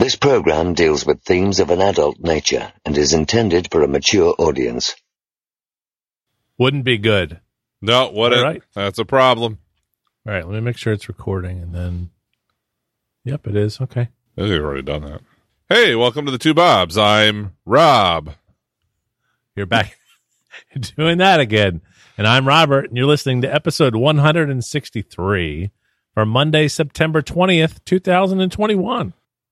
This program deals with themes of an adult nature and is intended for a mature audience. Wouldn't be good. No, wouldn't. All right. That's a problem. All right, let me make sure it's recording, and then... Yep, it is. Okay. I think we've already done that. Hey, welcome to the Two Bobs. I'm Rob. You're back doing that again. And I'm Robert, and you're listening to episode 163 for Monday, September 20th, 2021.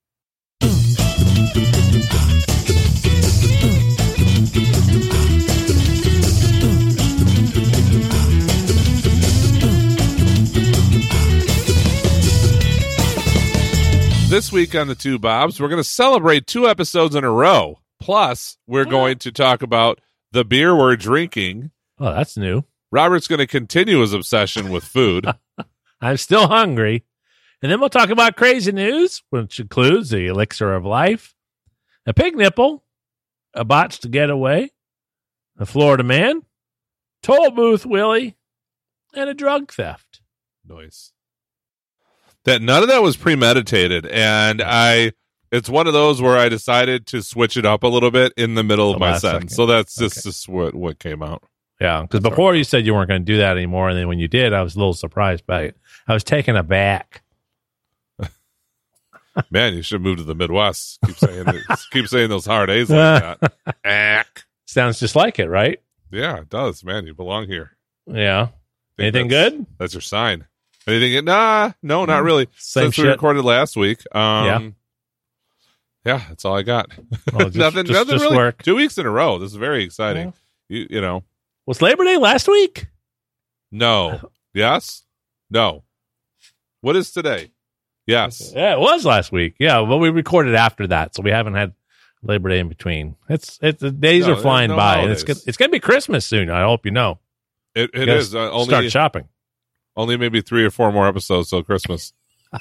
This week on the Two Bobs, we're going to celebrate 2 episodes in a row. Plus, we're going to talk about the beer we're drinking. Oh, that's new. Robert's going to continue his obsession with food. I'm still hungry. And then we'll talk about crazy news, which includes the elixir of life, a pig nipple, a botched getaway, a Florida man, toll booth Willie, and a drug theft. Nice. That none of that was premeditated, and it's one of those where I decided to switch it up a little bit in the middle of my sentence. So that's just what came out. Yeah, because before you said you weren't going to do that anymore, and then when you did, I was a little surprised by it. I was taken aback. Man, you should move to the Midwest. Keep saying those hard A's like that. Sounds just like it, right? Yeah, it does, man. You belong here. Yeah. Anything good? That's your sign. Anything? No, not really. Same Since shit. we recorded last week. Yeah, that's all I got. Well, nothing just really. work. 2 weeks in a row. This is very exciting. Yeah. You know. Was Labor Day last week? No. Yes. No. What is today? Yes. Yeah, it was last week. Yeah, but we recorded after that, so we haven't had Labor Day in between. The days are flying by, and it's going to be Christmas soon. I hope you know. It is. Start shopping. Only maybe 3 or 4 more episodes till Christmas.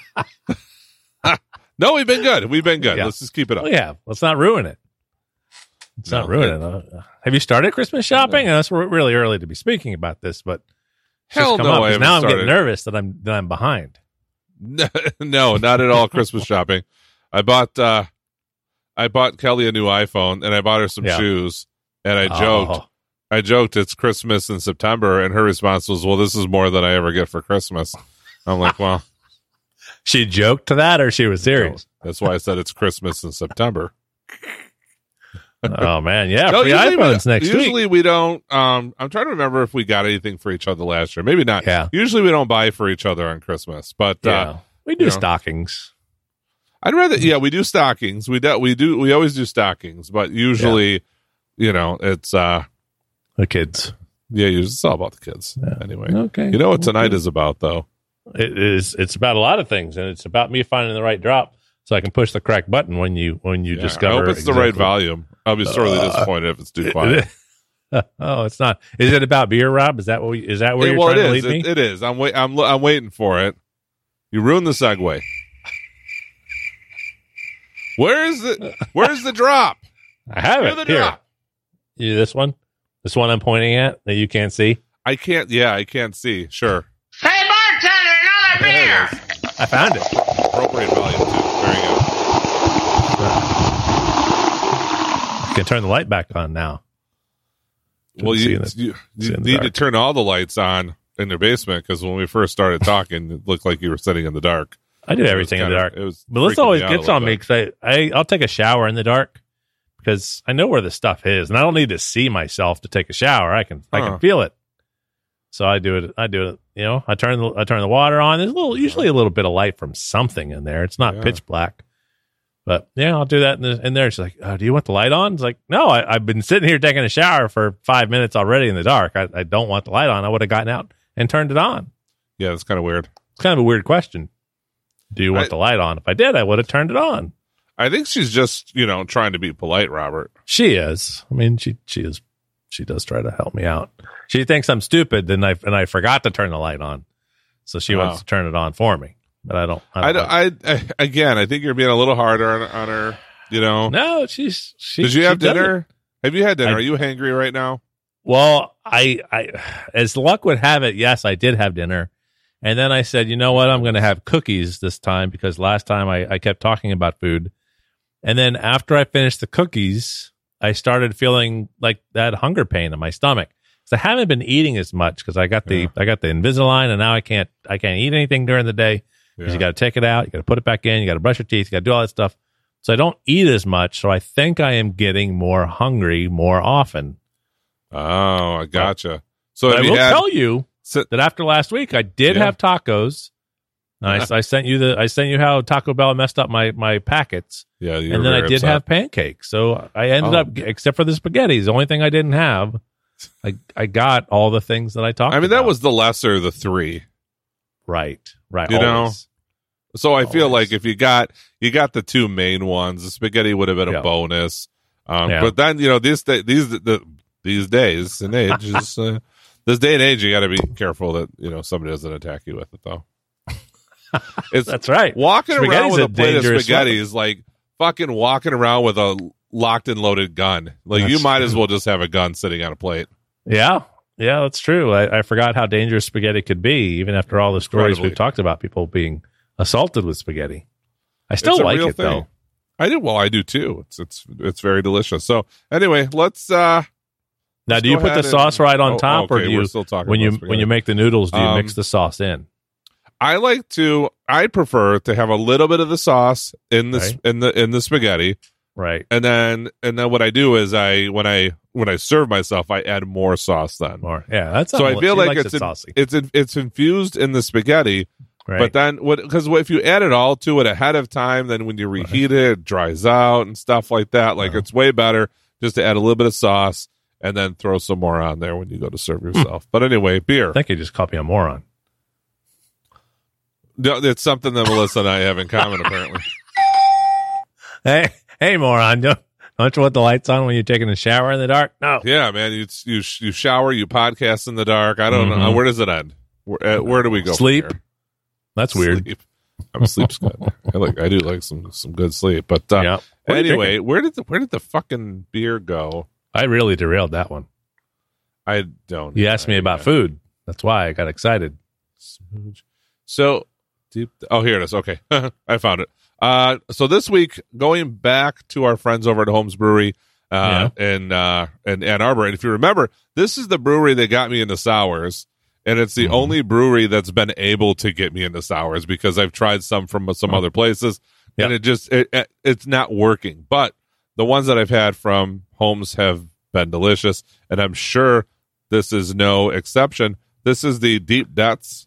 No, we've been good. Yeah. Let's just keep it up. Well, yeah, let's not ruin it. Not ruin it. Have you started Christmas shopping? That's really early to be speaking about this, but hell no, I haven't now I'm started. getting nervous that I'm behind. No, not at all. Christmas shopping. I bought Kelly a new iPhone, and I bought her some shoes, and I joked it's Christmas in September, and her response was, well, this is more than I ever get for Christmas. I'm like, well. She joked to that, or she was serious? No, that's why I said it's Christmas in September. Oh, man. Yeah, free iPhones next week. Usually we don't. I'm trying to remember if we got anything for each other last year. Maybe not. Yeah. Usually we don't buy for each other on Christmas, but we do stockings. I'd rather, we do stockings. We always do stockings, but usually, it's the kids. Yeah, it's all about the kids. Yeah. Anyway, okay. You know what tonight is about, though? It is. It's about a lot of things, and it's about me finding the right drop so I can push the correct button when you discover. I hope it's the right volume. I'll be sorely disappointed if it's too quiet. Oh, it's not. Is it about beer, Rob? Is that where you're trying to lead me? It is. I'm waiting for it. You ruined the segue. Where's the drop? I have it. The Here. drop. You this one? This one I'm pointing at that you can't see? I can't. Yeah, I can't see. Sure. Hey, bartender, another beer! I found it. Appropriate volume, too. Very good. You can turn the light back on now. Well, you need to turn all the lights on in your basement, because when we first started talking, it looked like you were sitting in the dark. I do everything in the dark. But this always gets on me, because I'll take a shower in the dark, because I know where the stuff is, and I don't need to see myself to take a shower. I can feel it. So I do it. I turn the water on. There's usually a little bit of light from something in there. It's not pitch black. But I'll do that in there. She's like, oh, do you want the light on? It's like, no, I've been sitting here taking a shower for 5 minutes already in the dark. I don't want the light on. I would have gotten out and turned it on. Yeah, that's kind of weird. It's kind of a weird question. Do you want the light on? If I did, I would have turned it on. I think she's just, trying to be polite, Robert. She is. I mean, she is. She does try to help me out. She thinks I'm stupid, and I forgot to turn the light on, so she wants to turn it on for me. But I don't. I think you're being a little harder on her. No, she. Did you have dinner? Have you had dinner? Are you hangry right now? Well, I as luck would have it, yes, I did have dinner. And then I said, you know what? I'm going to have cookies this time, because last time I kept talking about food. And then after I finished the cookies, I started feeling like that hunger pain in my stomach. So I haven't been eating as much because I got the Invisalign, and now I can't eat anything during the day because you got to take it out, you got to put it back in, you got to brush your teeth, you got to do all that stuff. So I don't eat as much. So I think I am getting more hungry more often. Oh, I gotcha. So I will tell you that after last week, I did have tacos. I sent you how Taco Bell messed up my packets. Yeah, and then I did have pancakes. So I ended up, except for the spaghetti, the only thing I didn't have. I got all the things that I talked about. I mean, that was the lesser of the three. Right. You know? So I feel like if you got the two main ones, the spaghetti would have been a bonus. But then, these days and age is this day and age, you got to be careful that somebody doesn't attack you with it, though. That's right. Walking around with a plate of spaghetti is like fucking walking around with a locked and loaded gun. Like you might as well just have a gun sitting on a plate. Yeah, that's true. I forgot how dangerous spaghetti could be, even after all the stories we've talked about people being assaulted with spaghetti. I still like it though. I do. Well, I do too. It's very delicious. So anyway, let's. Now, do you put the sauce right on top, or do you when you make the noodles? Do you mix the sauce in? I prefer to have a little bit of the sauce in the in the spaghetti, right? And then what I do is when I serve myself, I add more sauce. Then that's so I feel like it's infused in the spaghetti. Right. But then, because if you add it all to it ahead of time, then when you reheat it dries out and stuff like that. Like it's way better just to add a little bit of sauce and then throw some more on there when you go to serve yourself. But anyway, beer. I think you just called me a moron. No, it's something that Melissa and I have in common, apparently. Hey, moron! Don't you want the lights on when you're taking a shower in the dark? No. Yeah, man. You shower, you podcast in the dark. I don't know. Where does it end? Where do we go? Sleep. That's weird. Sleep's good. I do like some good sleep. But anyway, where did the fucking beer go? I really derailed that one. I don't. You asked me about food. That's why I got excited. So deep. Oh, here it is. Okay, I found it. So this week, going back to our friends over at Holmes Brewery in Ann Arbor, and if you remember, this is the brewery that got me into sours. And it's the only brewery that's been able to get me into sours because I've tried some from some other places, and it's not working. But the ones that I've had from Holmes have been delicious, and I'm sure this is no exception. This is the Deep Depths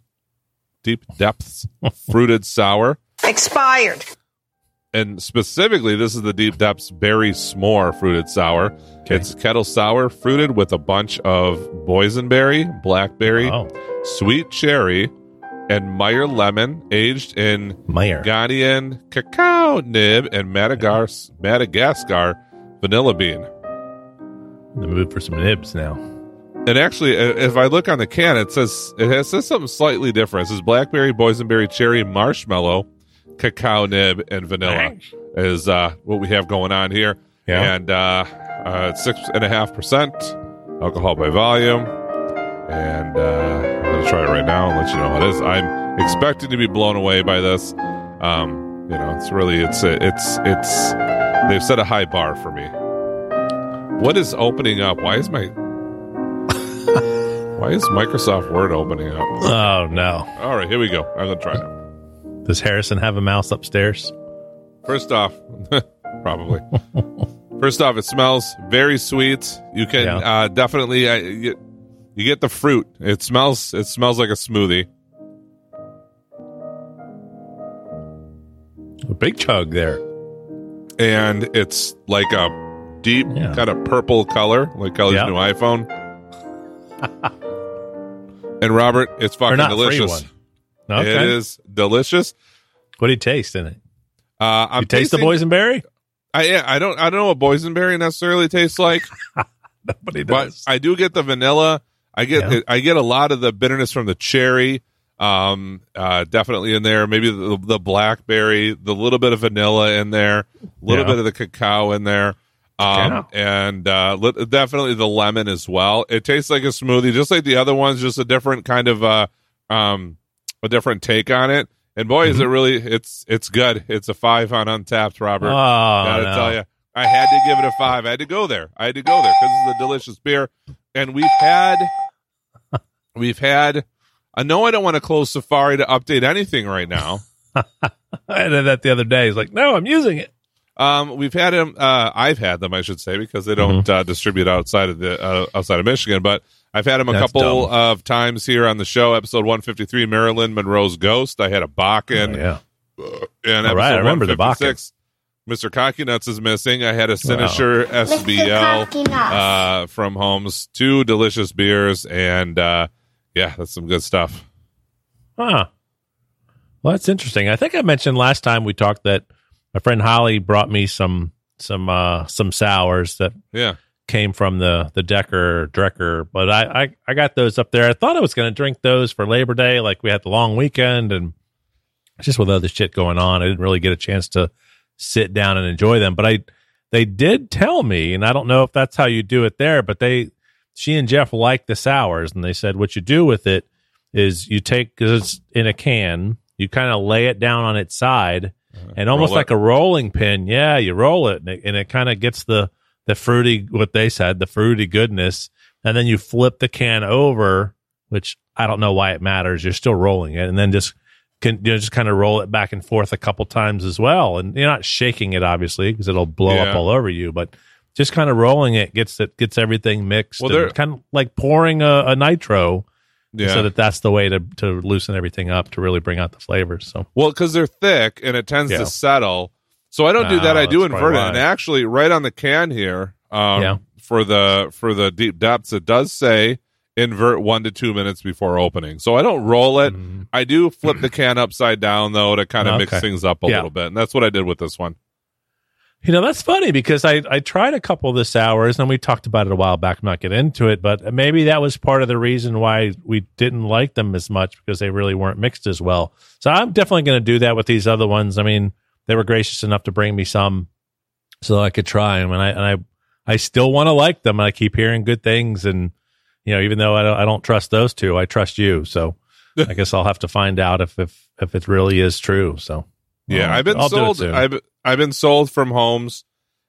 Fruited Sour. Expired. And specifically, this is the Deep Depths Berry S'more Fruited Sour. Okay. It's kettle sour, fruited with a bunch of boysenberry, blackberry, sweet cherry, and Meyer lemon, aged in Ghanaian cacao nib and Madagascar vanilla bean. In the mood for some nibs now. And actually, if I look on the can, it says something slightly different. It says blackberry, boysenberry, cherry, marshmallow, cacao nib, and vanilla is what we have going on here. Yeah. And it's 6.5% alcohol by volume. And I'm going to try it right now and let you know how it is. I'm expecting to be blown away by this. It's really it's they've set a high bar for me. What is opening up? Why is Microsoft Word opening up? Oh no! All right, here we go. I'm going to try it. Does Harrison have a mouse upstairs? First off, probably. First off, it smells very sweet. You can definitely you get the fruit. It smells like a smoothie. A big chug there, and it's like a deep kind of purple color, like Kelly's new iPhone. And Robert, it's fucking delicious. Okay. It is delicious. What do you taste in it? I'm taste the boysenberry? I don't know what boysenberry necessarily tastes like. Nobody does. But I do get the vanilla. I get a lot of the bitterness from the cherry. Definitely in there. Maybe the blackberry, the little bit of vanilla in there, a little bit of the cacao in there. And definitely the lemon as well. It tastes like a smoothie, just like the other ones, just a different kind of a different take on it. And boy, is it really, it's good. It's a 5 on Untappd, Robert. Gotta tell you. I had to give it a 5. I had to go there because it's a delicious beer. And we've had, I know I don't want to close Safari to update anything right now. I did that the other day. He's like, no, I'm using it. We've had them. I've had them, I should say, because they don't distribute outside of Michigan. But I've had them a couple of times here on the show. Episode 153, Marilyn Monroe's Ghost. I had a Bakken. And episode I remember the Bakken. Mr. Cocky Nuts is missing. I had a Sinisher SBL from Holmes. 2 delicious beers, and that's some good stuff. Huh. Well, that's interesting. I think I mentioned last time we talked that my friend Holly brought me some sours that came from the Drecker, but I got those up there. I thought I was going to drink those for Labor Day, like we had the long weekend, and just with other shit going on, I didn't really get a chance to sit down and enjoy them. But they did tell me, and I don't know if that's how you do it there, but she and Jeff like the sours, and they said what you do with it is you take, because it's in a can, you kind of lay it down on its side, and almost like a rolling pin. Yeah, you roll it, and it kind of gets the fruity, what they said, the fruity goodness, and then you flip the can over, which I don't know why it matters. You're still rolling it, and then just kind of roll it back and forth a couple times as well. And you're not shaking it, obviously, because it'll blow up all over you, but just kind of rolling it gets everything mixed. Well, kind of like pouring a nitro. Yeah. So that's the way to loosen everything up to really bring out the flavors. So, well, because they're thick and it tends to settle. So I don't do that. I do invert it. And actually, right on the can here, for the deep depths, it does say invert 1 to 2 minutes before opening. So I don't roll it. I do flip the can upside down though to kind of mix things up a little bit, and that's what I did with this one. That's funny because I tried a couple of the sours, and we talked about it a while back. I'm not getting into it, but maybe that was part of the reason why we didn't like them as much, because they really weren't mixed as well. So I'm definitely going to do that with these other ones. I mean, they were gracious enough to bring me some so I could try them, and I still want to like them. And I keep hearing good things, and even though I don't trust those two, I trust you. So I guess I'll have to find out if it really is true. So I've been sold. I've been sold from Holmes,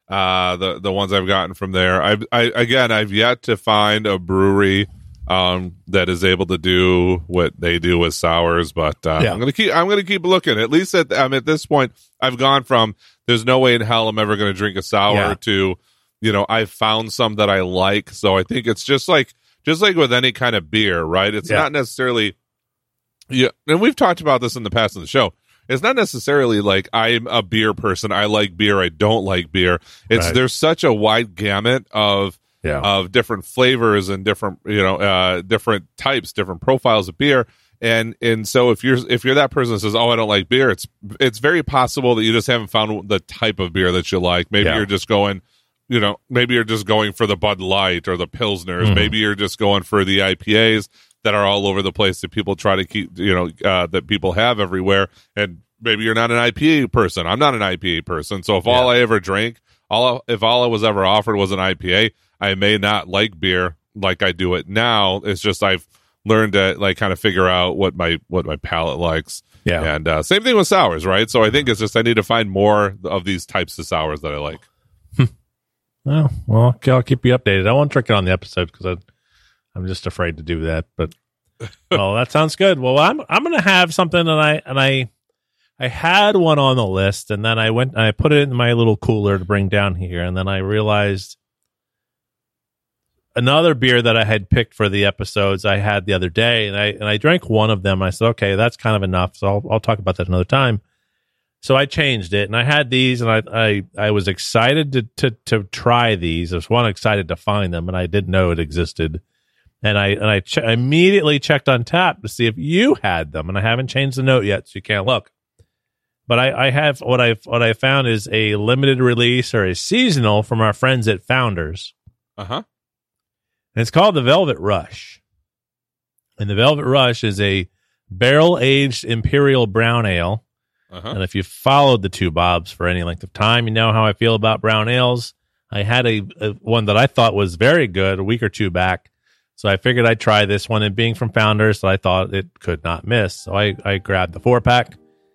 the ones I've gotten from there. I've yet to find a brewery that is able to do what they do with sours, but I'm gonna keep looking. At least at this point, I've gone from there's no way in hell I'm ever gonna drink a sour to I've found some that I like. So I think it's just like with any kind of beer, right? It's not necessarily and we've talked about this in the past in the show. It's not necessarily like I'm a beer person. I like beer. I don't like beer. There's such a wide gamut of different flavors and different different types, different profiles of beer. And so if you're that person that says, "Oh, I don't like beer," it's very possible that you just haven't found the type of beer that you like. Maybe you're just going, maybe you're just going for the Bud Light or the Pilsners. Maybe you're just going for the IPAs that are all over the place that people try to keep, that people have everywhere. And maybe you're not an IPA person. I'm not an IPA person. So if all I ever drank, if all I was ever offered was an IPA, I may not like beer like I do it now. It's just I've learned to kind of figure out what my palate likes. Yeah. And same thing with sours, right? So I think it's just I need to find more of these types of sours that I like. Well, I'll keep you updated. I won't drink it on the episode because I'm just afraid to do that, but that sounds good. Well, I'm going to have something, and I had one on the list, and then I went and I put it in my little cooler to bring down here, and then I realized another beer that I had picked for the episodes I had the other day, and I drank one of them. And I said, okay, that's kind of enough, so I'll talk about that another time. So I changed it, and I had these, and I was excited to try these. I was excited to find them, and I didn't know it existed. And I immediately checked on Tap to see if you had them, and I haven't changed the note yet, so you can't look. But I have what I found is a limited release or a seasonal from our friends at Founders. And it's called the Velvet Rush. And the Velvet Rush is a barrel-aged imperial brown ale. And if you've followed the Two Bobs for any length of time, you know how I feel about brown ales. I had a one that I thought was very good a week or two back. So I figured I'd try this one, and being from Founders, so I thought it could not miss. So I grabbed the 4-pack,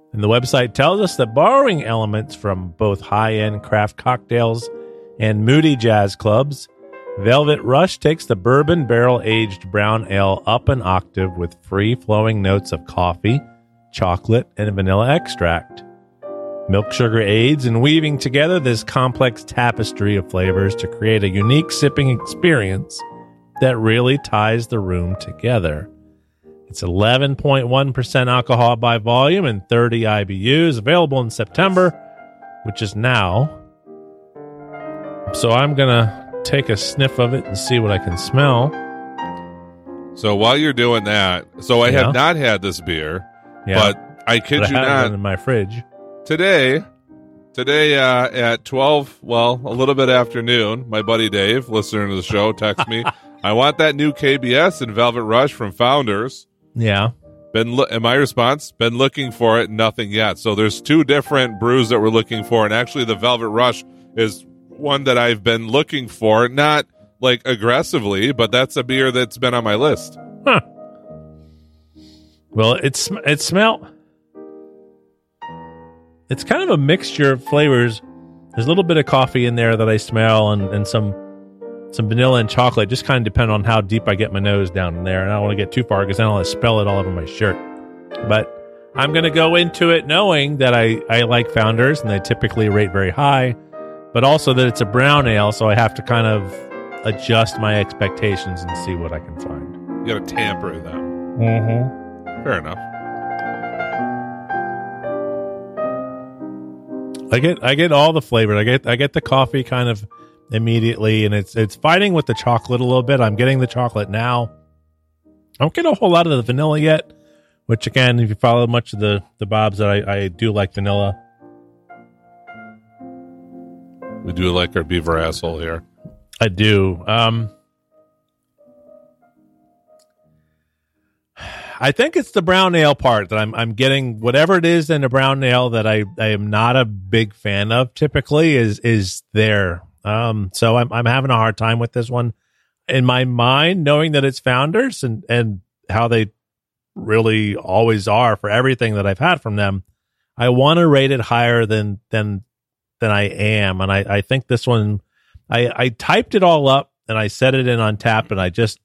And the website tells us that borrowing elements from both high-end craft cocktails and moody jazz clubs, Velvet Rush takes the bourbon barrel-aged brown ale up an octave with free-flowing notes of coffee, chocolate, and vanilla extract. Milk sugar aids in weaving together this complex tapestry of flavors to create a unique sipping experience that really ties the room together. It's 11.1% alcohol by volume and 30 IBUs, available in September, which is now. So I'm going to take a sniff of it and see what I can smell. So while you're doing that, so I have not had this beer, but I kid you not, in my fridge. Today at 12, well, a little bit after noon, my buddy Dave, listener to the show, texts me, I want that new KBS in Velvet Rush from Founders. Yeah. And my response, been looking for it, nothing yet. So there's two different brews that we're looking for, and actually the Velvet Rush is one that I've been looking for, not like aggressively, but that's a beer that's been on my list. Huh. Well, it smelled. It's kind of a mixture of flavors. There's a little bit of coffee in there that I smell, and some vanilla and chocolate. Just kind of depend on how deep I get my nose down in there, and I don't want to get too far because then I'll spill it all over my shirt. But I'm going to go into it knowing that I like Founders, and they typically rate very high, but also that it's a brown ale, so I have to kind of adjust my expectations and see what I can find. You got to tamper that. Mm-hmm. Fair enough. I get all the flavors. I get the coffee kind of immediately, and it's fighting with the chocolate a little bit. I'm getting the chocolate now. I don't get a whole lot of the vanilla yet, which again, if you follow much of the Bobs, that I do like vanilla. We do like our beaver asshole here. I do. I think it's the brown ale part that I'm getting. Whatever it is in the brown ale that I am not a big fan of typically is there. So I'm having a hard time with this one. In my mind, knowing that it's Founders and how they really always are for everything that I've had from them, I want to rate it higher than I am. And I think this one, I typed it all up and I set it in on tap, and I just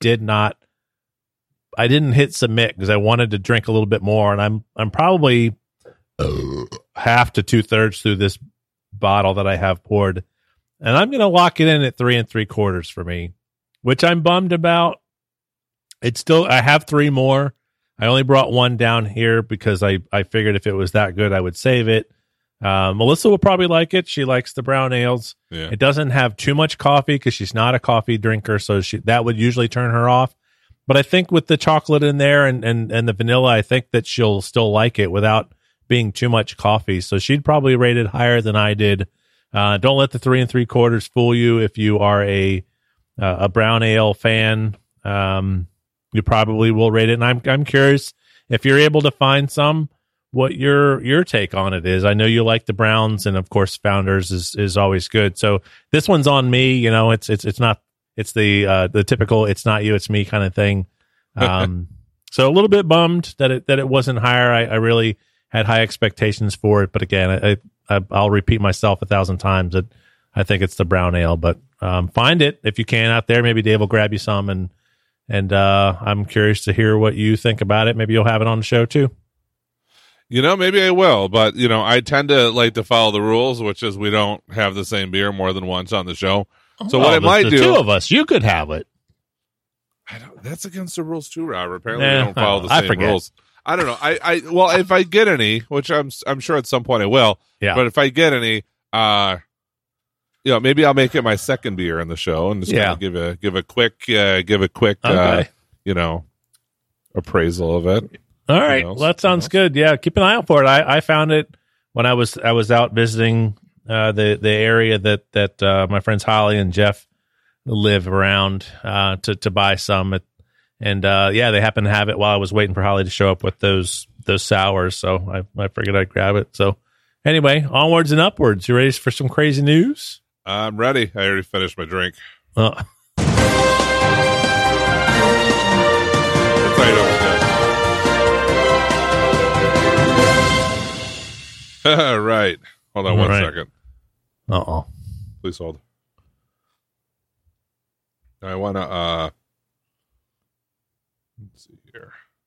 I didn't hit submit because I wanted to drink a little bit more, and I'm probably half to 2/3 through this bottle that I have poured, and I'm going to lock it in at 3 3/4 for me, which I'm bummed about. I have 3 more. I only brought one down here because I figured if it was that good, I would save it. Melissa will probably like it. She likes the brown ales. Yeah. It doesn't have too much coffee because she's not a coffee drinker, so that would usually turn her off. But I think with the chocolate in there and the vanilla, I think that she'll still like it without being too much coffee. So she'd probably rate it higher than I did. Don't let the 3 3/4 fool you. If you are a brown ale fan, you probably will rate it. And I'm curious if you're able to find some, what your take on it is. I know you like the browns, and of course Founders is always good. So this one's on me. You know, it's not. It's the typical "it's not you, it's me" kind of thing. So a little bit bummed that it wasn't higher. I really had high expectations for it, but again, I'll repeat myself 1,000 times that I think it's the brown ale. But find it if you can out there. Maybe Dave will grab you some, and I'm curious to hear what you think about it. Maybe you'll have it on the show too. You know, maybe I will, but you know, I tend to like to follow the rules, which is we don't have the same beer more than once on the show. So what I might do, 2 of us, you could have it. That's against the rules too, Robert. Apparently, we don't follow the same rules. I don't know. Well, if I get any, which I'm sure at some point I will. Yeah. But if I get any, maybe I'll make it my second beer in the show and just kind of give a quick okay. appraisal of it. All right, well, that sounds good. Yeah, keep an eye out for it. I found it when I was out visiting the area that my friends Holly and Jeff live around to buy some, and they happened to have it while I was waiting for Holly to show up with those sours. So I figured I'd grab it. So anyway, onwards and upwards. You ready for some crazy news? I'm ready. I already finished my drink. Right. Hold on one second. Uh-oh. Please hold. I want to, let's see here.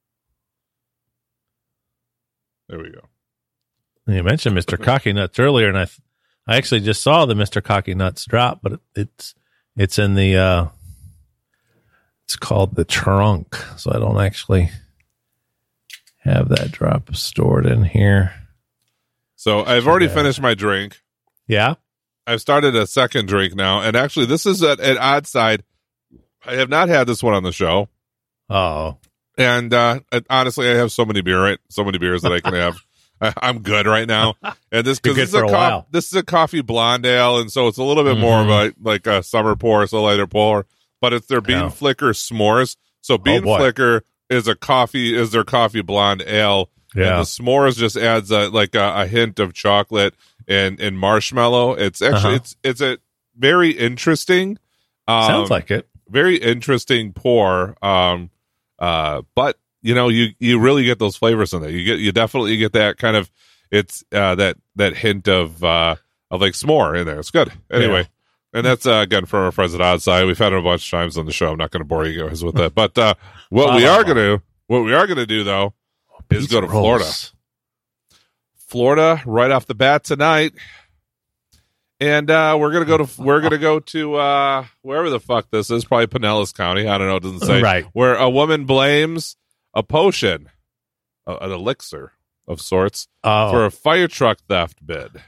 There we go. You mentioned Mr. Cocky Nuts earlier, and I actually just saw the Mr. Cocky Nuts drop, but it's in the, it's called the trunk, so I don't actually have that drop stored in here. So I've already finished my drink. Yeah? I've started a second drink now, and actually this is an odd side. I have not had this one on the show. Oh. And honestly, I have so many beers that I can have. I'm good right now. And this is a coffee blonde ale, and so it's a little bit more of a summer pour, it's a lighter pour. But it's their Bean Flicker s'mores. So Bean Flicker is their coffee blonde ale. Yeah. And the s'mores just adds a hint of chocolate and marshmallow. It's actually it's a very interesting. Sounds like it. Very interesting pour. But you really get those flavors in there. You definitely get that kind of that hint of like s'more in there. It's good. Anyway. Yeah. And that's, again, from our friends at Oddside. We've had it a bunch of times on the show. I'm not going to bore you guys with that. But what we are going to do, though, is go to Florida. Florida, right off the bat tonight. And we're going to go to wherever the fuck this is, probably Pinellas County. I don't know. It doesn't say. Right. Where a woman blames a potion, an elixir of sorts, for a fire truck theft bid.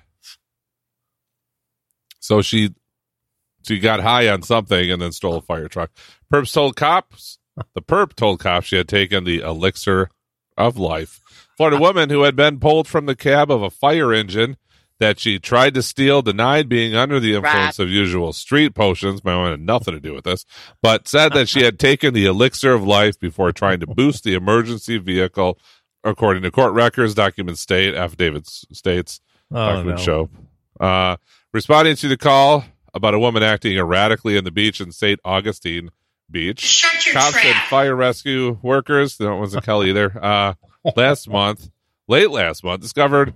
So she got high on something and then stole a fire truck. The perp told cops she had taken the elixir of life. Florida woman who had been pulled from the cab of a fire engine that she tried to steal denied being under the influence of usual street potions. My own had nothing to do with this, but said that she had taken the elixir of life before trying to boost the emergency vehicle, according to court records, documents state, affidavits states, documents show. Responding to the call about a woman acting erratically in the beach in St. Augustine Beach. Shut your cops and fire rescue workers, no, it wasn't Kelly either, late last month, discovered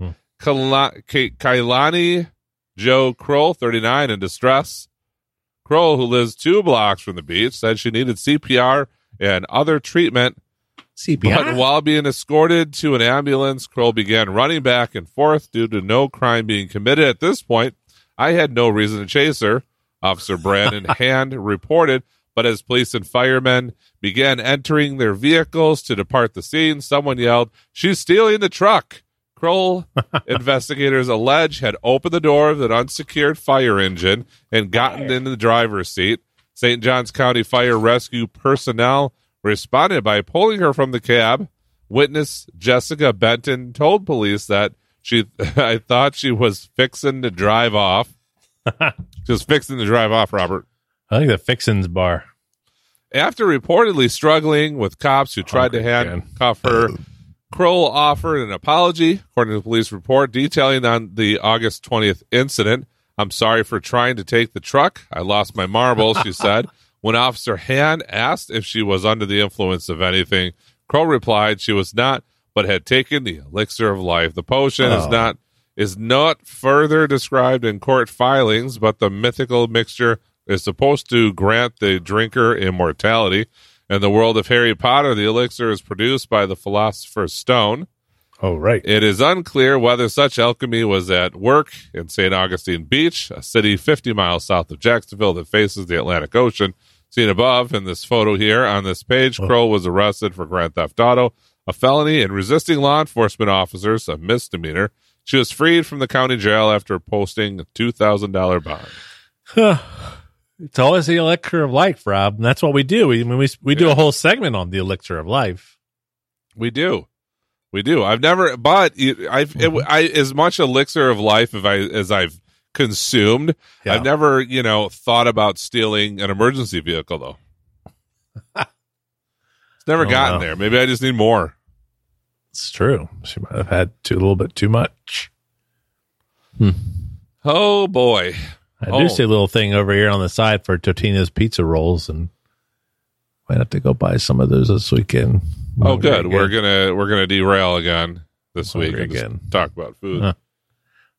Kailani Joe Kroll, 39, in distress. Kroll, who lives 2 blocks from the beach, said she needed CPR and other treatment. CPR? But while being escorted to an ambulance, Kroll began running back and forth due to no crime being committed. At this point, I had no reason to chase her, Officer Brandon Hand reported, but as police and firemen began entering their vehicles to depart the scene, someone yelled, "She's stealing the truck." Kroll, investigators allege, had opened the door of an unsecured fire engine and gotten into the driver's seat. St. Johns County Fire Rescue personnel responded by pulling her from the cab. Witness Jessica Benton told police that I thought she was fixing to drive off. She was fixing to drive off, Robert. I think the Fixins bar. After reportedly struggling with cops who tried to handcuff her, Kroll offered an apology, according to the police report, detailing on the August 20th incident. "I'm sorry for trying to take the truck. I lost my marbles," she said. When Officer Hand asked if she was under the influence of anything, Kroll replied she was not, but had taken the elixir of life. The potion is not further described in court filings, but the mythical mixture is supposed to grant the drinker immortality. In the world of Harry Potter, the elixir is produced by the Philosopher's Stone. Oh, right. It is unclear whether such alchemy was at work in St. Augustine Beach, a city 50 miles south of Jacksonville that faces the Atlantic Ocean. Seen above in this photo here on this page, Kroll was arrested for grand theft auto, a felony, and resisting law enforcement officers, a misdemeanor. She was freed from the county jail after posting a $2,000 bond. It's always the elixir of life, Rob. And that's what we do. We do a whole segment on the elixir of life. We do. I've never, but as much elixir of life as I've consumed, I've never, thought about stealing an emergency vehicle, though. It's never gotten there. Maybe I just need more. It's true. She might have had a little bit too much. Oh, boy. I do see a little thing over here on the side for Totino's Pizza Rolls, and might have to go buy some of those this weekend. Oh, good. We're gonna derail again this week and just talk about food.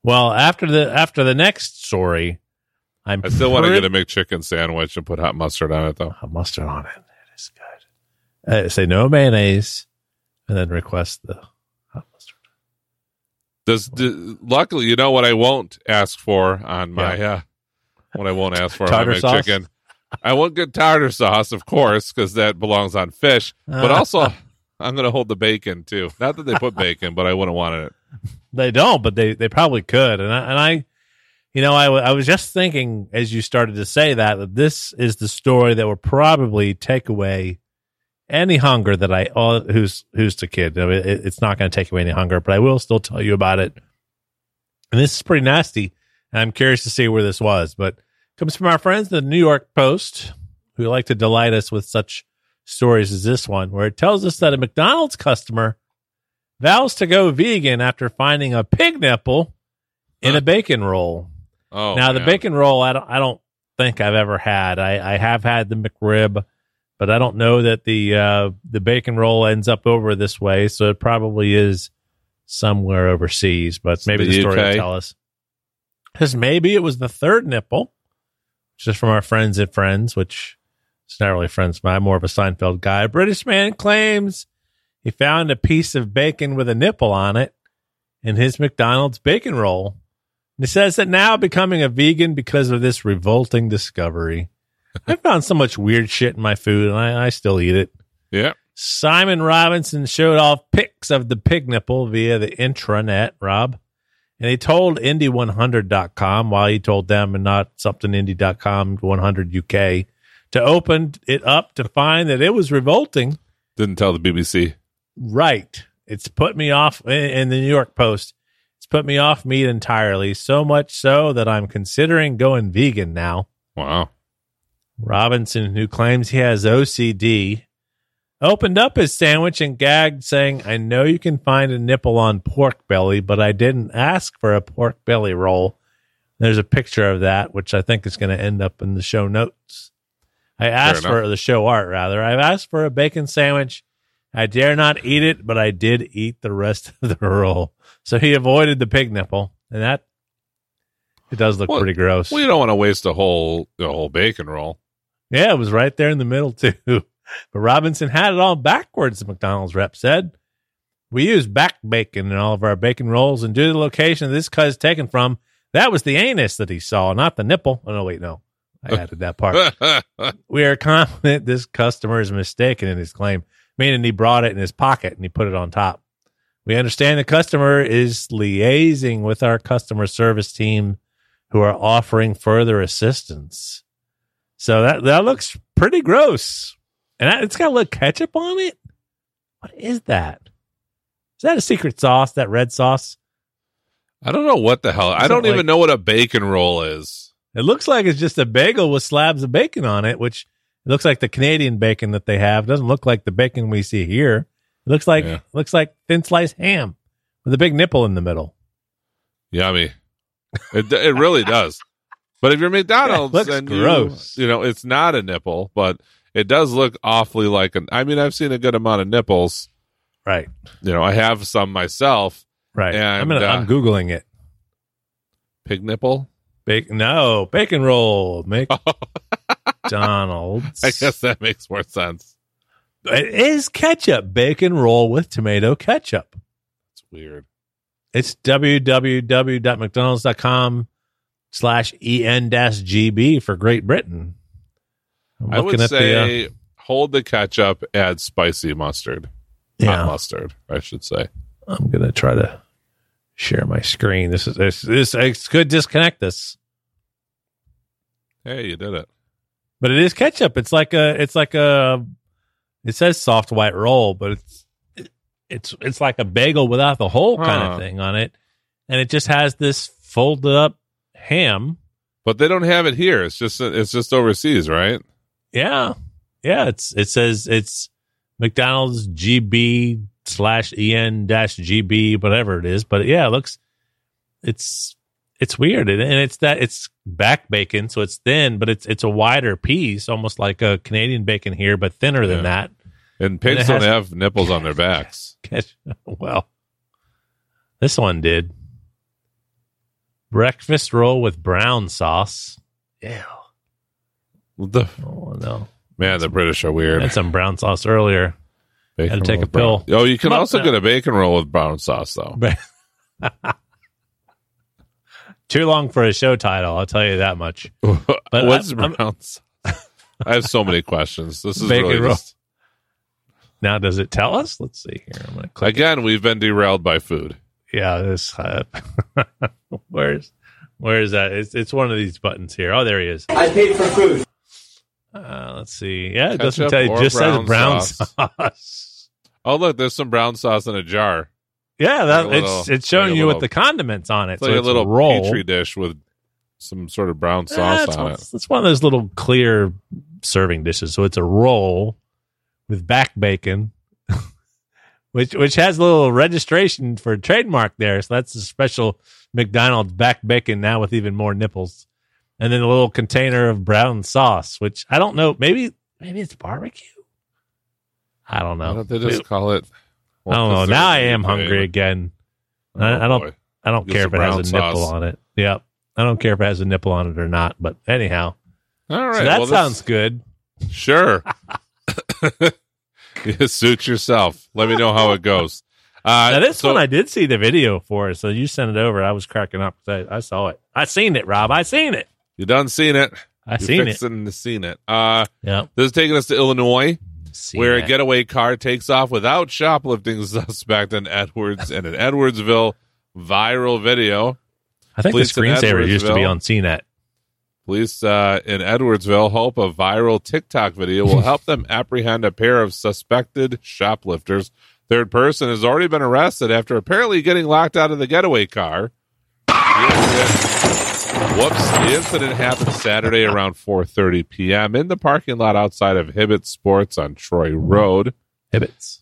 Well, after the next story, I still want to get a McChicken sandwich and put hot mustard on it, though. Hot mustard on it. It is good. Say no mayonnaise, and then request the hot mustard. Luckily, you know what I won't ask for on my what I won't ask for on my McChicken. I won't get tartar sauce, of course, because that belongs on fish. But also, I'm going to hold the bacon too. Not that they put bacon, but I wouldn't want it. They don't, but they probably could. And I was just thinking as you started to say that this is the story that will probably take away any hunger that who's the kid. I mean, it's not going to take away any hunger, but I will still tell you about it. And this is pretty nasty. And I'm curious to see where this was, but it comes from our friends, the New York Post, who like to delight us with such stories as this one, where it tells us that a McDonald's customer vows to go vegan after finding a pig nipple in a bacon roll. Oh, now, the bacon roll, I don't think I've ever had. I have had the McRib, but I don't know that the bacon roll ends up over this way, so it probably is somewhere overseas, but maybe the story will tell us. Because maybe it was the third nipple, just from our friends at Friends, which is not really Friends, but I'm more of a Seinfeld guy. A British man claims he found a piece of bacon with a nipple on it in his McDonald's bacon roll. And he says that now becoming a vegan because of this revolting discovery. I found so much weird shit in my food, and I still eat it. Yeah. Simon Robinson showed off pics of the pig nipple via the intranet, Rob. And he told Indy100.com, while he told them and not somethingindie.com, 100 UK, to open it up to find that it was revolting. Didn't tell the BBC. Right. It's put me off in the New York Post. It's put me off meat entirely, so much so that I'm considering going vegan now. Wow. Robinson, who claims he has OCD, opened up his sandwich and gagged, saying, I know you can find a nipple on pork belly, but I didn't ask for a pork belly roll. There's a picture of that, which I think is going to end up in the show notes. I asked for the show art, rather. I've asked for a bacon sandwich. I dare not eat it, but I did eat the rest of the roll. So he avoided the pig nipple, and that it does look pretty gross. Well, you don't want to waste a whole bacon roll. Yeah, it was right there in the middle, too. But Robinson had it all backwards, the McDonald's rep said. We use back bacon in all of our bacon rolls, and due to the location this cut is taken from, that was the anus that he saw, not the nipple. Oh, no, wait, no. I added that part. We are confident this customer is mistaken in his claim, meaning he brought it in his pocket and he put it on top. We understand the customer is liaising with our customer service team who are offering further assistance. So that looks pretty gross. And it's got a little ketchup on it. What is that? Is that a secret sauce, that red sauce? I don't know what the hell. I don't even know what a bacon roll is. It looks like it's just a bagel with slabs of bacon on it, which it looks like the Canadian bacon that they have. It doesn't look like the bacon we see here. It looks like thin sliced ham with a big nipple in the middle. Yummy. It really does. But if you're McDonald's, then gross. You know, it's not a nipple, but it does look awfully like I've seen a good amount of nipples. Right. You know, I have some myself. Right. And I'm Googling it. Pig nipple? Bacon roll. McDonald's. I guess that makes more sense. It is ketchup. Bacon roll with tomato ketchup. It's weird. It's www.mcdonalds.com/en-GB for Great Britain. I would say hold the ketchup, add spicy mustard. Yeah. Hot mustard, I should say. I'm going to try to share my screen. This could disconnect this. Hey, you did it. But it is ketchup. It says soft white roll, but it's like a bagel without the hole kind of thing on it. And it just has this folded up ham. But they don't have it here. It's just overseas, right? Yeah. Yeah. It says it's McDonald's GB/EN-GB, whatever it is. But yeah, it's weird. And it's back bacon. So it's thin, but it's a wider piece, almost like a Canadian bacon here, but thinner than that. And pigs don't have nipples on their backs. Well, this one did. Breakfast roll with brown sauce. Yeah. Oh, no. Man, the British are weird. I had some brown sauce earlier. Had to take a pill. Oh, you can also get a bacon roll with brown sauce, though. Too long for a show title, I'll tell you that much. But what's brown sauce? I have so many questions. This is bacon really roll. Now, does it tell us? Let's see here. I'm going to click. Again, we've been derailed by food. Yeah, this. Where's that? It's one of these buttons here. Oh, there he is. I paid for food. Let's see. Yeah, it doesn't tell you. It just says brown sauce. Oh, look, there's some brown sauce in a jar. Yeah, it's showing you with the condiments on it. It's like a little Petri dish with some sort of brown sauce on it. It's one of those little clear serving dishes. So it's a roll with back bacon, which has a little registration for a trademark there. So that's a special McDonald's back bacon now with even more nipples. And then a little container of brown sauce, which I don't know. Maybe it's barbecue. I don't know. Why don't they just call it? I don't know. Now I am hungry again. I don't care if it has a nipple on it. Yep. I don't care if it has a nipple on it or not. But anyhow. All right. So that sounds good. Sure. You suit yourself. Let me know how it goes. Now this one I did see the video for. So you sent it over. I was cracking up. I saw it. I seen it, Rob. I seen it. You done seen it. I seen it. Seen it. Yeah. This is taking us to Illinois. Where a getaway car takes off without shoplifting suspect in Edwardsville viral video. I think police the screensaver used to be on CNET. Police in Edwardsville hope a viral TikTok video will help them apprehend a pair of suspected shoplifters. Third person has already been arrested after apparently getting locked out of the getaway car. The incident happened Saturday around 4:30 p.m. in the parking lot outside of Hibbett Sports on Troy Road. Hibbett's.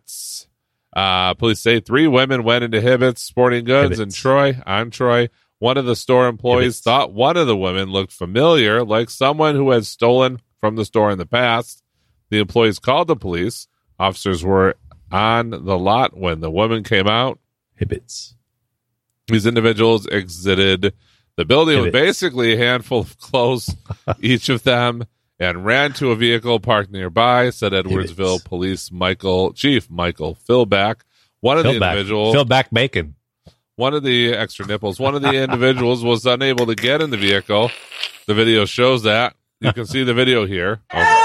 Police say 3 women went into Hibbett's Sporting Goods in Troy. One of the store employees thought one of the women looked familiar, like someone who had stolen from the store in the past. The employees called the police. Officers were on the lot when the woman came out. Hibbett's. These individuals exited the building with basically a handful of clothes, each of them, and ran to a vehicle parked nearby, said Edwardsville Police Chief Michael Philback. Philback Bacon. One of the extra nipples. One of the individuals was unable to get in the vehicle. The video shows that. You can see the video here.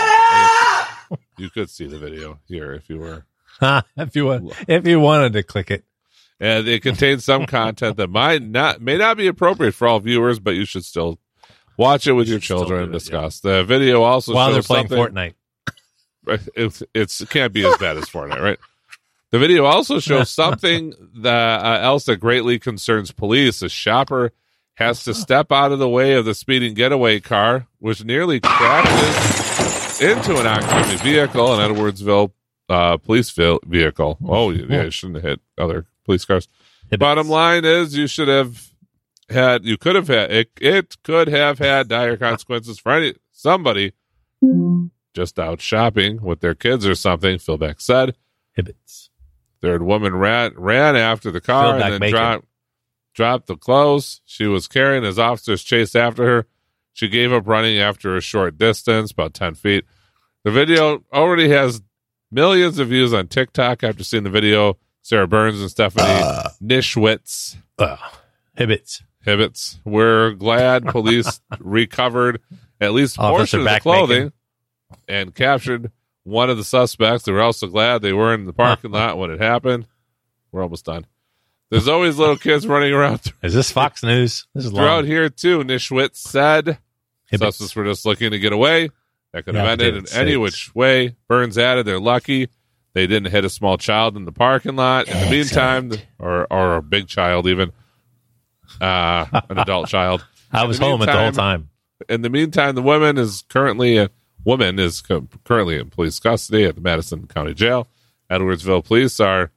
You could see the video here if you were. if you wanted to click it. And it contains some content that may not be appropriate for all viewers, but you should still watch it with your children and discuss. The video also while shows they're playing Fortnite. It can't be as bad as Fortnite, right? The video also shows something else that greatly concerns police. A shopper has to step out of the way of the speeding getaway car, which nearly crashes into an oncoming vehicle, an Edwardsville police vehicle. Oh, yeah, it shouldn't have hit other police cars. Bottom line is, it could have had dire consequences for somebody just out shopping with their kids or something. Philback said. Hibbett's. Third woman ran after the car and then dropped the clothes she was carrying as officers chased after her. She gave up running after a short distance, about 10 feet. The video already has millions of views on TikTok after seeing the video. Sarah Burns and Stephanie Nischwitz. Hibbett's. We're glad police recovered at least a portion of the clothing and captured one of the suspects. They were also glad they were in the parking lot when it happened. We're almost done. There's always little kids running around. Is this Fox News? This is throughout here, too, Nischwitz said. Suspects were just looking to get away. That could have ended in any which way. Burns added, they're lucky they didn't hit a small child in the parking lot. In the meantime, or a big child even, an adult child. I was home at the whole time. In the meantime, the woman is currently in police custody at the Madison County Jail. Edwardsville police are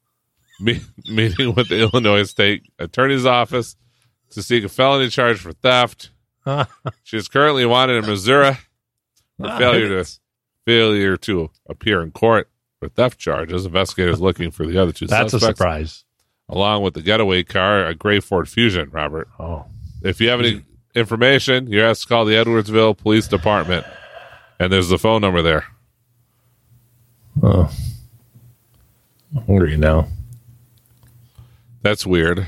meeting with the Illinois State Attorney's Office to seek a felony charge for theft. She is currently wanted in Missouri for failure to appear in court for theft charges. Investigators looking for the other two suspects. That's a surprise. along with the getaway car, a gray Ford Fusion, Robert. Oh. If you have any information, you're asked to call the Edwardsville Police Department, and there's the phone number there. Oh. I'm hungry now. That's weird.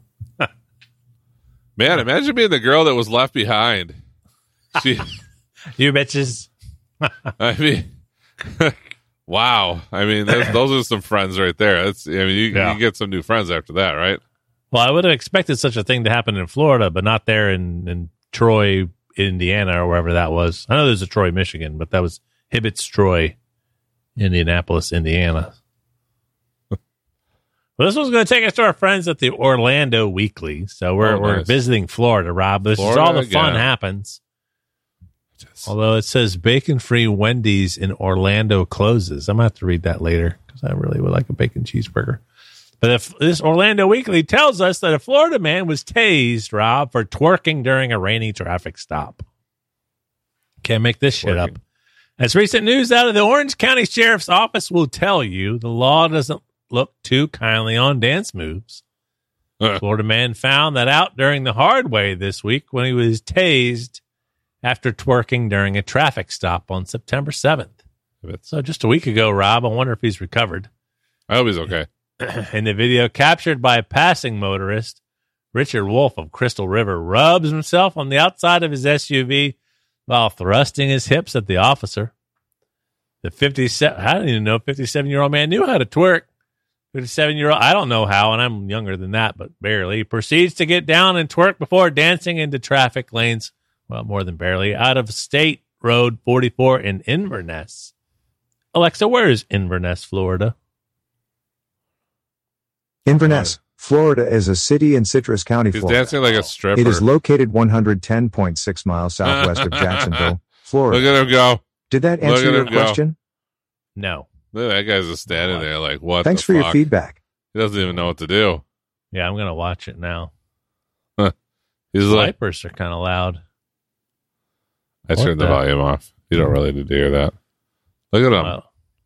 Man, imagine being the girl that was left behind. You bitches. I mean, wow. I mean, those are some friends right there. You get some new friends after that, right? Well, I would have expected such a thing to happen in Florida, but not there in Troy, Indiana, or wherever that was. I know there's a Troy, Michigan, but that was Hibbett's Troy, Indianapolis, Indiana. Well, this one's going to take us to our friends at the Orlando Weekly. So we're visiting Florida, Rob. This is all the fun happens. Although it says bacon-free Wendy's in Orlando closes. I'm going to have to read that later because I really would like a bacon cheeseburger. But if this Orlando Weekly tells us that a Florida man was tased, Rob, for twerking during a rainy traffic stop. Can't make this shit up. As recent news out of the Orange County Sheriff's Office will tell you, the law doesn't look too kindly on dance moves. Florida man found that out during the hard way this week when he was tased after twerking during a traffic stop on September 7th. So just a week ago, Rob, I wonder if he's recovered. I hope he's okay. In the video captured by a passing motorist, Richard Wolf of Crystal River rubs himself on the outside of his SUV while thrusting his hips at the officer. The 57-year-old man knew how to twerk. 57-year-old, I don't know how, and I'm younger than that, but barely, proceeds to get down and twerk before dancing into traffic lanes, well, more than barely, out of State Road 44 in Inverness. Alexa, where is Inverness, Florida? Inverness, Florida is a city in Citrus County, Florida. He's dancing like a stripper. It is located 110.6 miles southwest of Jacksonville, Florida. Look at him go. Did that answer your question? No. Look, that guy's just standing there like, what Thanks for your feedback. He doesn't even know what to do. Yeah, I'm going to watch it now. He's like, Vipers are kind of loud. I turned the volume off. You don't really need to hear that. Look at him.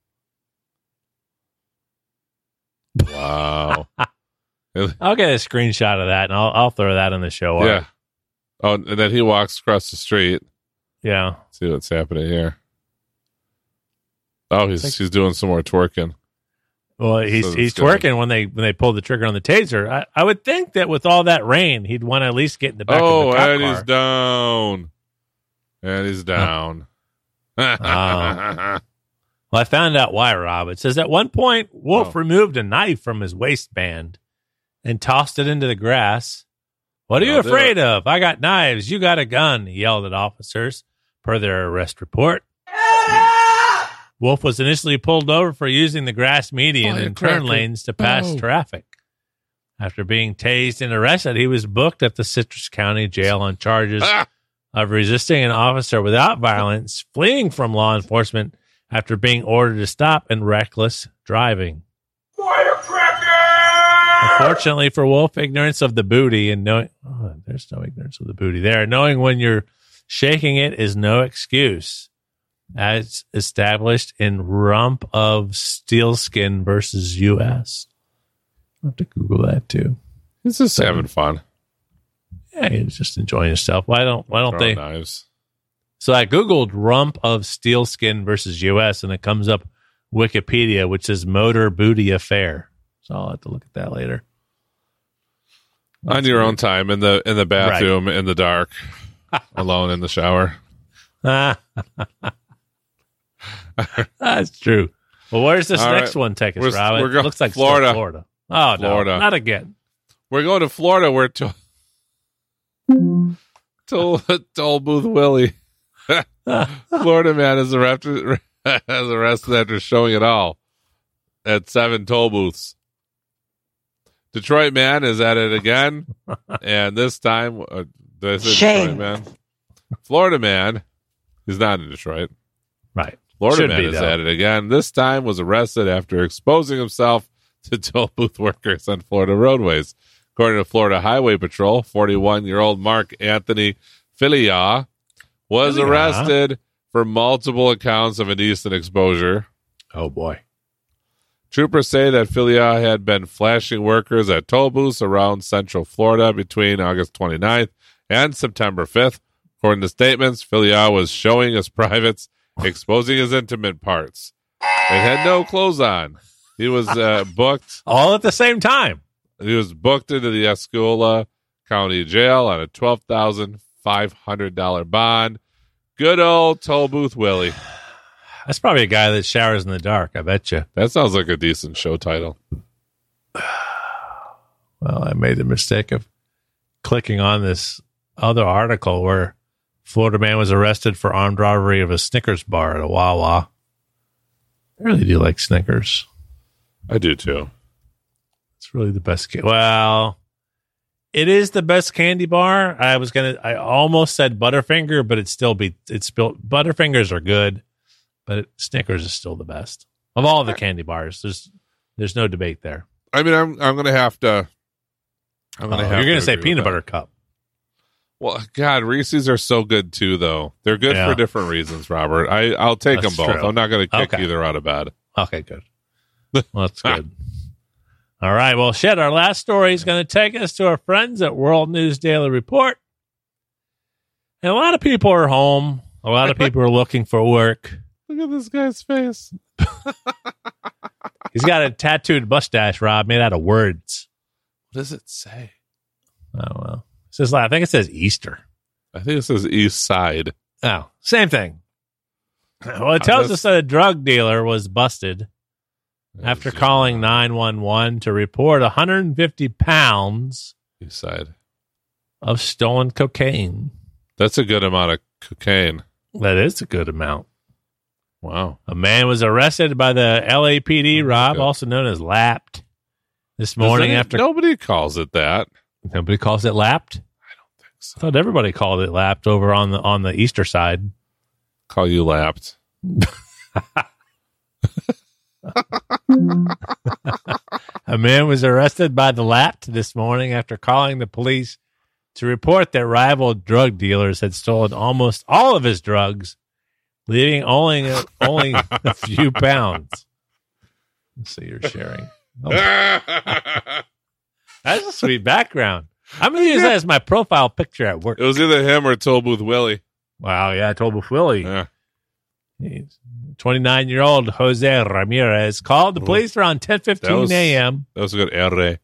Wow. I'll get a screenshot of that, and I'll throw that in the show. Yeah. Art. Oh, and then he walks across the street. Yeah. See what's happening here. Oh, he's doing some more twerking. Well, he's twerking when they pull the trigger on the taser. I would think that with all that rain, he'd want to at least get in the back of the cop and car. He's down. And he's down. Well, I found out why, Rob. It says at one point, Wolf removed a knife from his waistband and tossed it into the grass. What are you afraid of? I got knives. You got a gun, he yelled at officers, per their arrest report. Wolf was initially pulled over for using the grass median and turn lanes to pass traffic. After being tased and arrested, he was booked at the Citrus County Jail on charges of resisting an officer without violence, fleeing from law enforcement after being ordered to stop, and reckless driving. Unfortunately for Wolf, ignorance of the booty and knowing... Oh, there's no ignorance of the booty there. Knowing when you're shaking it is no excuse. As established in Rump of Steelskin versus U.S. I'll have to Google that too. He's just having fun. Yeah, he's just enjoying himself. Why don't they? Knives. So I Googled Rump of Steelskin versus U.S. and it comes up Wikipedia, which is Motor Booty Affair. So I'll have to look at that later. On your own time in the bathroom in the dark, alone in the shower. That's true. Well, where's this next one take us, Rob? It looks like Florida. Florida. Oh, Florida. No, not again. We're going to Florida where Toll Booth Willie. Florida man is arrested after showing it all at 7 toll booths. Detroit man is at it again, and this time, Detroit man? Florida man, he's not in Detroit. Right. Florida man is at it again. This time was arrested after exposing himself to toll booth workers on Florida roadways. According to Florida Highway Patrol, 41-year-old Mark Anthony Filia was arrested for multiple accounts of indecent exposure. Oh, boy. Troopers say that Filia had been flashing workers at toll booths around Central Florida between August 29th and September 5th. According to statements, Filia was showing his privates, exposing his intimate parts. They had no clothes on. He was booked. All at the same time. He was booked into the Escala County Jail on a $12,500 bond. Good old toll booth Willie. That's probably a guy that showers in the dark, I bet you. That sounds like a decent show title. Well, I made the mistake of clicking on this other article where Florida man was arrested for armed robbery of a Snickers bar at a Wawa. I really do like Snickers. I do too. It's really the best. Well, it is the best candy bar. I almost said Butterfinger, but Butterfingers are good, but Snickers is still the best of all the candy bars. There's no debate there. I mean, I'm going to have to. You're going to say peanut butter cup. Well, God, Reese's are so good too, though. They're good for different reasons, Robert. I'll take them both. True. I'm not going to kick either out of bed. Okay, good. Well, that's good. All right. Well, shit, our last story is going to take us to our friends at World News Daily Report. And a lot of people are home. A lot of people are looking for work. Look at this guy's face. He's got a tattooed mustache, Rob, made out of words. What does it say? Oh, well. It says, I think it says Easter. I think it says East Side. Oh, same thing. Well, it tells us that a drug dealer was busted after calling 911 to report 150 pounds East Side of stolen cocaine. That's a good amount of cocaine. That is a good amount. Wow. A man was arrested by the LAPD, Rob, also known as Lapped, this morning after... Nobody calls it that. Nobody calls it Lapped? I don't think so. I thought everybody called it Lapped over on the Easter side. Call you Lapped. A man was arrested by the Lapped this morning after calling the police to report that rival drug dealers had stolen almost all of his drugs, leaving only a few pounds. So you're sharing. Oh. That's a sweet background. I'm going to use that as my profile picture at work. It was either him or Toll Booth Willie. Wow, yeah, Toll Booth Willie. Yeah. 29-year-old Jose Ramirez called the police around 10:15 a.m. That was a good R.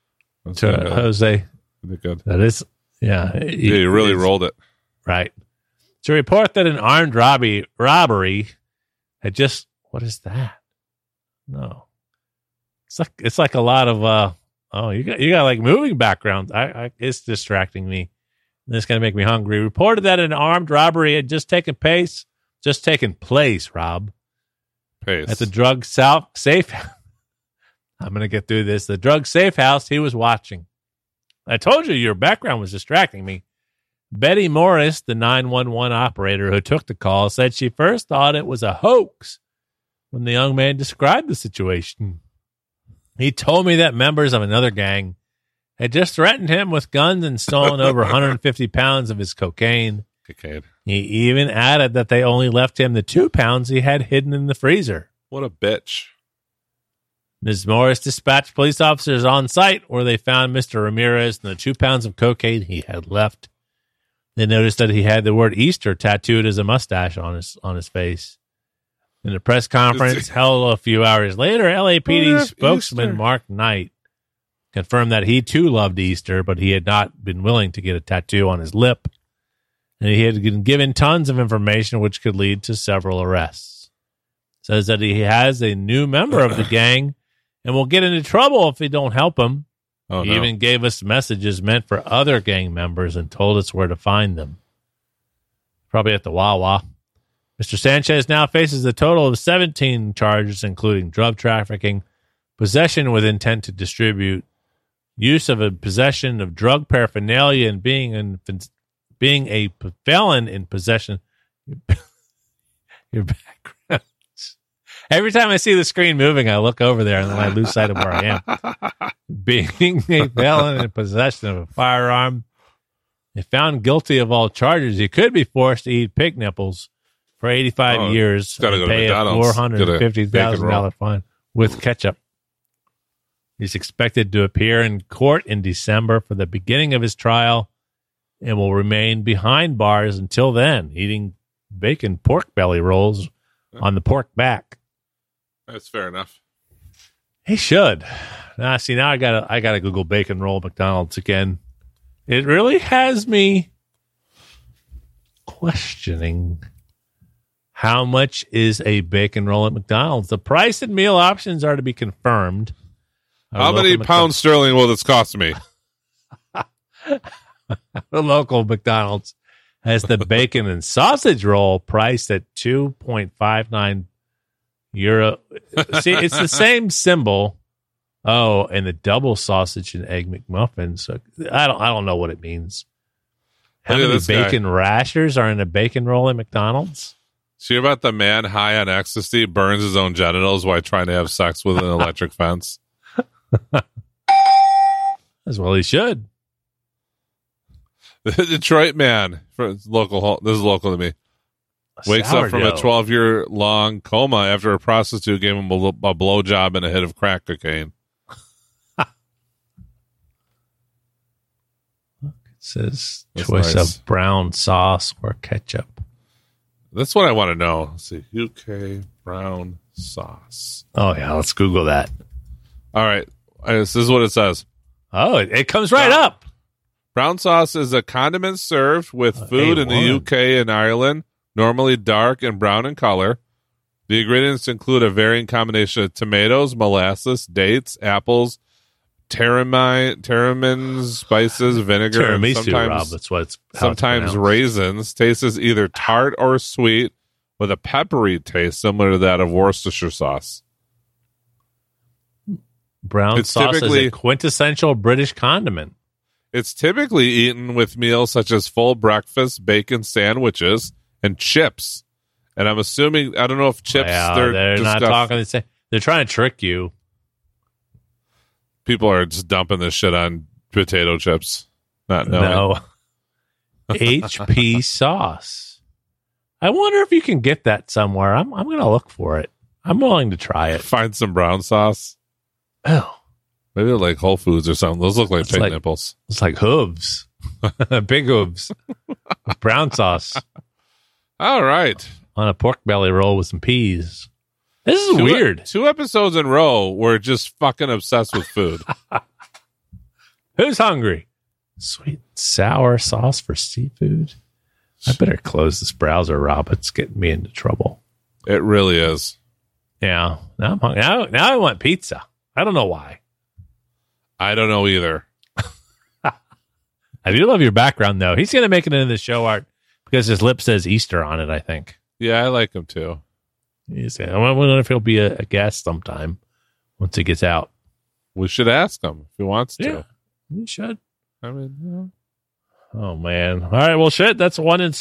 Jose. Good. That is, yeah. You really rolled it. Right. To report that an armed robbery had just, what is that? No. It's like a lot of, you got like moving backgrounds. It's distracting me. This is going to make me hungry. Reported that an armed robbery had just taken place, Rob. Pace. At the drug safe. I'm going to get through this. The drug safe house he was watching. I told you your background was distracting me. Betty Morris, the 911 operator who took the call, said she first thought it was a hoax when the young man described the situation. He told me that members of another gang had just threatened him with guns and stolen over 150 pounds of his cocaine. He even added that they only left him the 2 pounds he had hidden in the freezer. What a bitch. Ms. Morris dispatched police officers on site where they found Mr. Ramirez and the 2 pounds of cocaine he had left. They noticed that he had the word Easter tattooed as a mustache on his face. In a press conference held a few hours later, LAPD spokesman Easter. Mark Knight confirmed that he too loved Easter, but he had not been willing to get a tattoo on his lip. And he had been given tons of information which could lead to several arrests. Says that he has a new member of the gang and will get into trouble if they don't help him. He even gave us messages meant for other gang members and told us where to find them. Probably at the Wawa. Mr. Sanchez now faces a total of 17 charges, including drug trafficking, possession with intent to distribute, use of a possession of drug paraphernalia, and being a felon in possession. Your background. Every time I see the screen moving, I look over there and then I lose sight of where I am. Being a felon in possession of a firearm. If found guilty of all charges, he could be forced to eat pig nipples for 85 years and pay a $450,000 fine with ketchup. He's expected to appear in court in December for the beginning of his trial and will remain behind bars until then, eating bacon pork belly rolls on the pork back. That's fair enough. He should. Now I gotta Google bacon roll McDonald's again. It really has me questioning how much is a bacon roll at McDonald's. The price and meal options are to be confirmed. How many pounds sterling will this cost me? The local McDonald's has the bacon and sausage roll priced at €2.59. See, it's the same symbol. Oh, and the double sausage and egg McMuffin. So I don't know what it means. How many bacon rashers are in a bacon roll at McDonald's? So you're about the man high on ecstasy burns his own genitals while trying to have sex with an electric fence? As well he should. The Detroit man, this is local to me, wakes up from a 12-year-long coma after a prostitute gave him a blowjob and a hit of crack cocaine. It says choice of brown sauce or ketchup. That's what I want to know. Let's see, UK brown sauce. Oh, yeah, let's Google that. All right, this is what it says. Oh, it comes right up. Brown sauce is a condiment served with food in the UK and Ireland, normally dark and brown in color. The ingredients include a varying combination of tomatoes, molasses, dates, apples, tarramin, spices, vinegar, tiramisu, and sometimes, Rob, that's what sometimes raisins. Taste is either tart or sweet with a peppery taste similar to that of Worcestershire sauce. Brown sauce is a quintessential British condiment. It's typically eaten with meals such as full breakfast, bacon sandwiches, and chips. And I'm assuming, I don't know if chips, they're not talking the same. They're trying to trick you. People are just dumping this shit on potato chips. Not knowing. No. HP sauce. I wonder if you can get that somewhere. I'm going to look for it. I'm willing to try it. Find some brown sauce. Oh. Maybe they're like Whole Foods or something. Those look like pig nipples. It's like hooves. Big hooves. With brown sauce. All right. On a pork belly roll with some peas. This is weird. 2 episodes in a row, we're just fucking obsessed with food. Who's hungry? Sweet and sour sauce for seafood. I better close this browser, Rob. It's getting me into trouble. It really is. Yeah. Now I'm hungry. Now I want pizza. I don't know why. I don't know either. I do love your background, though. He's going to make it into the show art because his lip says Easter on it, I think. Yeah, I like him, too. I wonder if he'll be a guest sometime once he gets out. We should ask him if he wants to. Yeah, we should. I mean, Oh, man. All right, well, shit, that's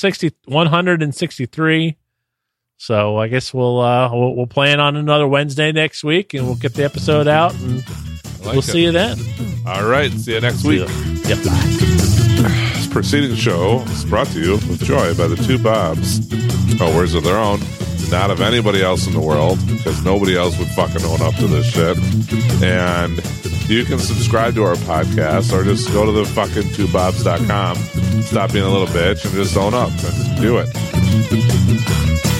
163. So I guess we'll plan on another Wednesday next week, and we'll get the episode out, and we'll see you then. All right, see you next week. Yep, bye. This preceding show is brought to you with joy by the Two Bobs. Oh, words of their own, not of anybody else in the world, because nobody else would fucking own up to this shit. And you can subscribe to our podcast, or just go to the fucking twobobs.com, stop being a little bitch, and just own up and do it.